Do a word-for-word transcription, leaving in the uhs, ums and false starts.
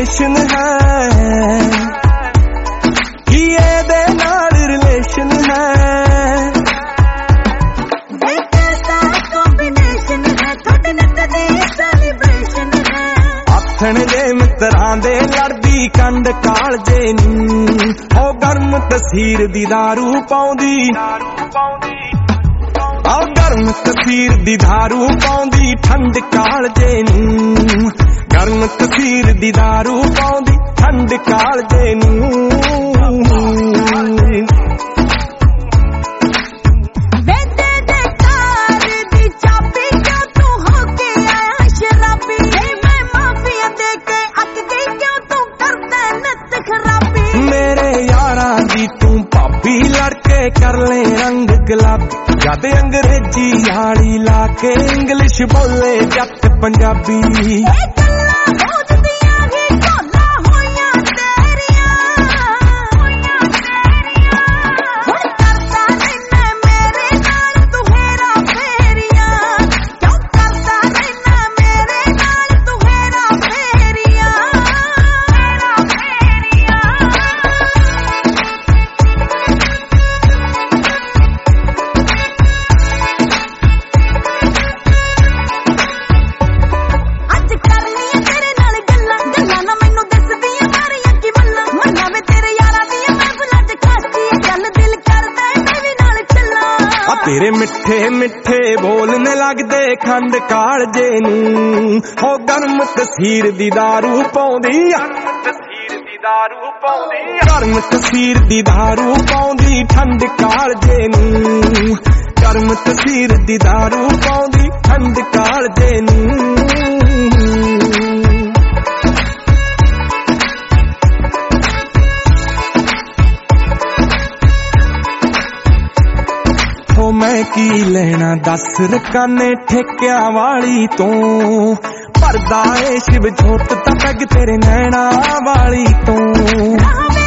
relation है कि एदे नाल रिलेशन है कैसा कॉम्बिनेशन है थोड़े नट दे सेलिब्रेशन है आथण दे मित्रां दे लड़दी कंड कालजे नूं हो गर्म तसीर दी दारू पाउंदी आओ गर्म तसीर दी दारू पाउंदी ठंड कालजे नूं गर्म तसीर दी दारू पाउंदी ठंड कालजे नूं मेरे यारा दी तू भाभी लड़के कर ले रंग गुलाबी जद अंग्रेजी याली लाके इंग्लिश बोले जट पंजाबी तेरे मिठे मिठे बोलने लगदे खंड कालजे नूं हो गर्म तसीर दी दारू पाउंदी गर्म तसीर दी दारू पाउंदी ठंड कालजे नूं गर्म तसीर दी दारू पाउंदी ठंड कालजे नूं मैं की लेना दस रकाने ठेकिया वाली तो परदा ए शिव झोट तक तेरे नैना वाली तो